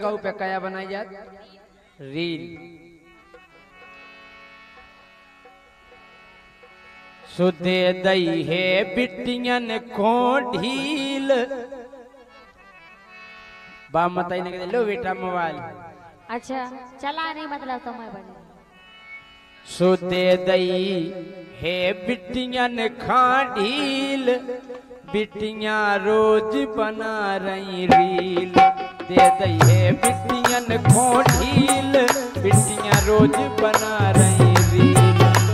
पे कया बनाई जात रील। सुदे दई है बिटियन को ढील बा मताई ने लो बेटा मोबाइल। अच्छा चला नहीं मतलब तो मैं बनी। सुदे दई है बिटियन खा ढील बिटिया रोज बना रही रील। दे दई है बिटियन खो ढील बिटिया रोज बना रही रील।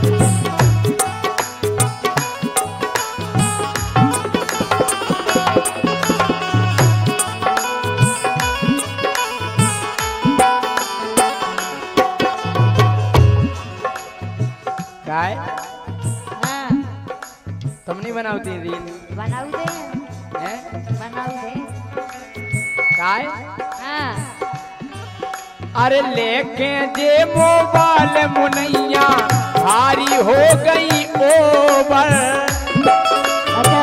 काय हाँ तुम नहीं बनाती रील? बनाऊ दे हैं बनाऊ दे। काय हाँ अरे लेके जे मोबाइल मुनैया भारी हो गई ओवर। अच्छा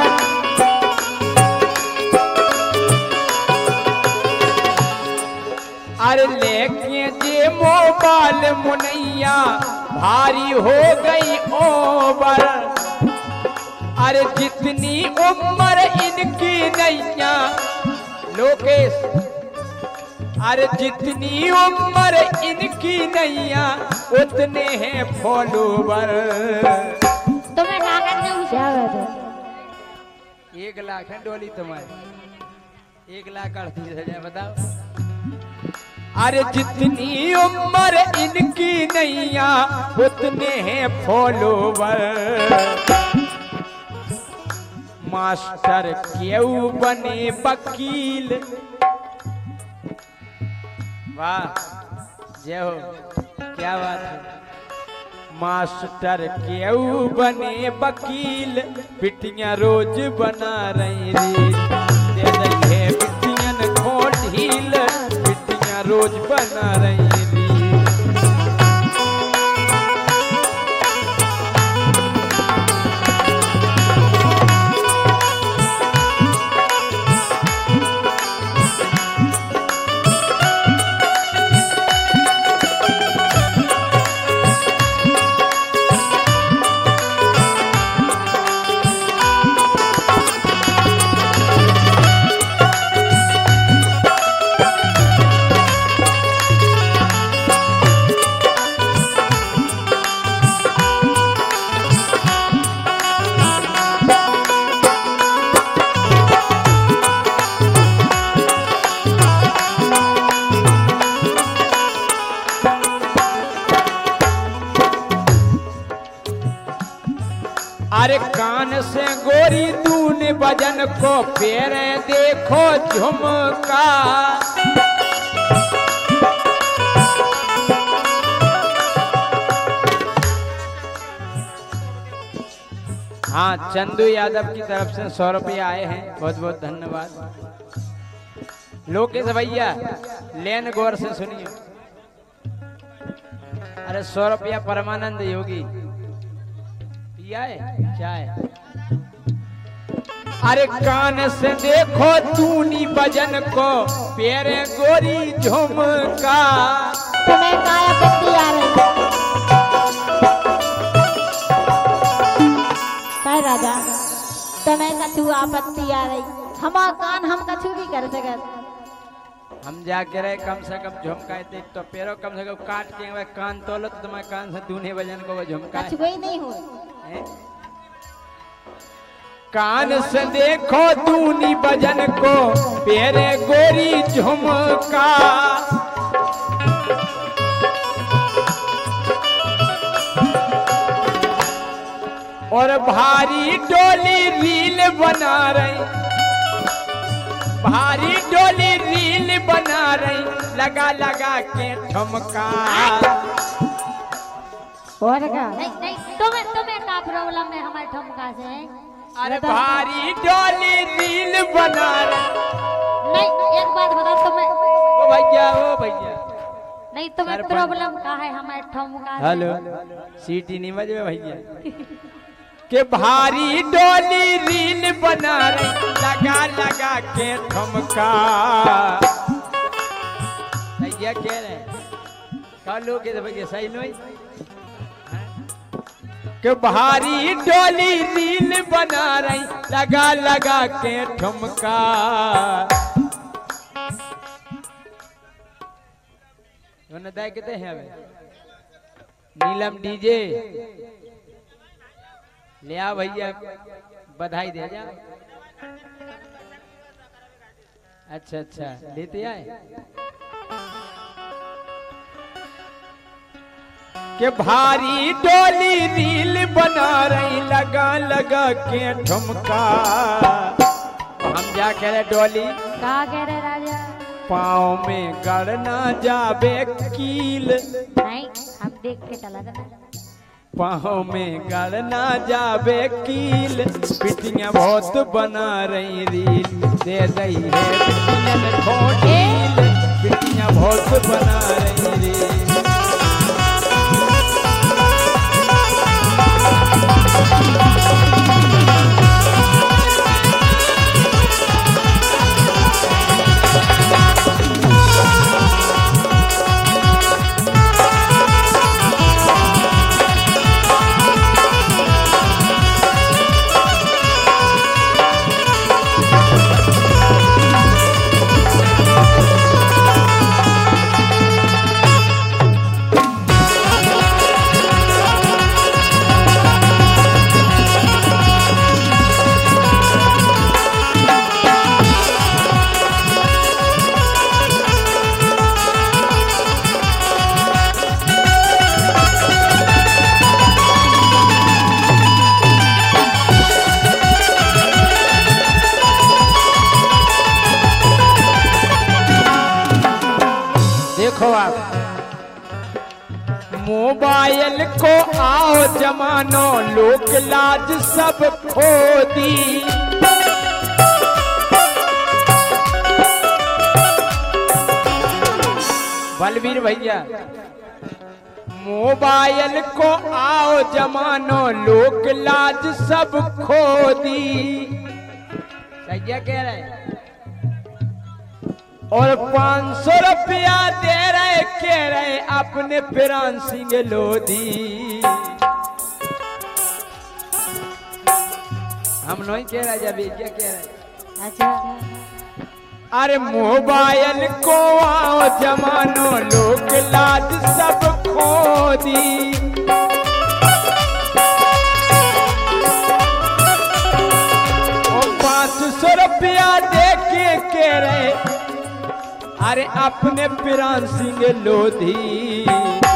अरे लेके जे मोबाइल मुनैया भारी हो गई ओवर। अरे जितनी उम्र इनकी नैया लोकेश। अरे जितनी उम्र इनकी नैया उतने हैं फॉलोवर। तुम्हें कागज में उछाल दो। 1 लाख है डोली तुम्हारी 1 लाख 38,000 बताओ। अरे जितनी उम्र इनकी नैया उतने हैं फॉलोवर। मास्टर क्यों बने वकील। वाह जय हो क्या बात है। मास्टर क्यों बने वकील बिटियां रोज बना रही रील। दे दई है बिटियन खो ढील बिटियां रोज बना रही रील। अरे कान से गोरी दूने बजन को पेरे देखो झुमका। हाँ चंदू यादव की तरफ से 100 रुपये आए हैं बहुत बहुत धन्यवाद। लोकेश भैया लेन गौर से सुनिए। अरे 100 रुपया परमानंद योगी चाय। अरे कान से देखो तूनी बजन को पेरे गोरी झुमका। तुम्हें काया पत्ती आ रही कह राजा तुम्हें कछु आपत्ति आ रही। हमारा कान हम कछु भी कर सकत। हम जाके रहे कम से कम झुमका देख तो पेरो कम से कम काट के कान तोलो तो तुम्हारे कान से दूने बजन को वो झुमका कछु कोई नहीं हो। कान से देखो दूनी बजन को पेरे गोरी झुमका। और भारी डोली रील बना रही भारी डोली रील बना रही लगा लगा के ठुमका। और क्या नहीं नहीं तुम्हें का प्रॉब्लम है हमारे ठुमका से। अरे भारी डोली रील बना रही। नहीं एक बात बता तुम्हें ओ भैया नहीं तुम्हें प्रॉब्लम का है हमारे ठुमका से। हेलो सीटी नहीं बजे भैया के भारी डोली रील बना रही लगा लगा के ठुमका। भैया कह रहे हैं का लोग भैया सही नहीं कि भारी डोली रील बना रही लगा लगा के ठुमका। दाय कहते हैं नीलम डीजे ले आ भैया बधाई दे जा। अच्छा अच्छा लेते आए के भारी डोली रील बना रही लगा लगा के ठुमका। हम जा कह रहे डोली का कह रहे राजा पाँव में गड़ना जाबे कील। नहीं हम देख के चला जाना। पाँव में गड़ना जाबे कील पिटियां बहुत बना रही रील दे रही है पिटियां खोटील पिटियां बहुत बना रही रील। देखो आप मोबाइल को आओ जमानो लोक लाज सब खो दी। बलवीर भैया मोबाइल को आओ जमानो लोक लाज सब खो दी। सही कह रहे और 500 रुपया दे रहे कह रहे अपने पिरान सिंह लोधी। हम नहीं कह रहे जब क्या कह रहे। अच्छा अरे मोबाइल को आओ जमानो लोक लाज सब खो दी। 500 रुपया दे के कह रहे अरे अपने पिरान सिंह लोधी।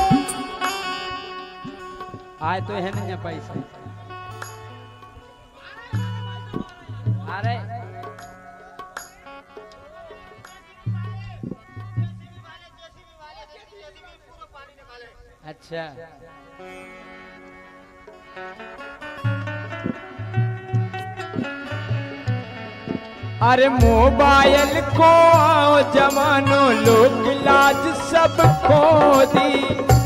आए तो है नहीं पैसा। अरे अच्छा अरे मोबाइल को आओ जमानो लोक लाज सब खो दी।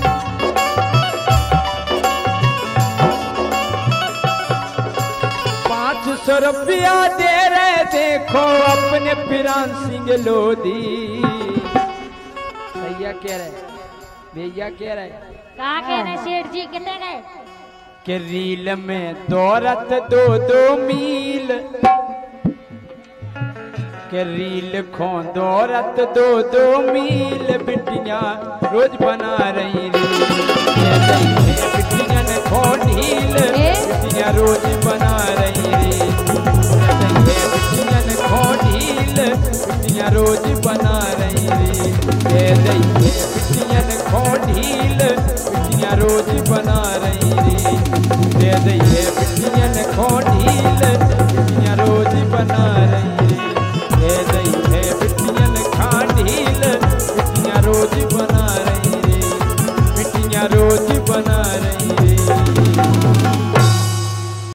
500 रुपया दे रहे देखो अपने पिरान सिंह लोधी। भैया कह रहे भैया कह रहे कहा कह रहे सेठ जी कितने गए कि रील में दौरत 2-2 मील के रील खो दौरत 2-2 मील बिटियां रोज बना रही रील बिटियां ने खो ढील बिटियां रोज बना रही रील बिटियां ने खो ढील बिटियां रोज बना रही रील बिटियां ने खो ढील बिटियां रोज बना रही रील बिटियां ने खो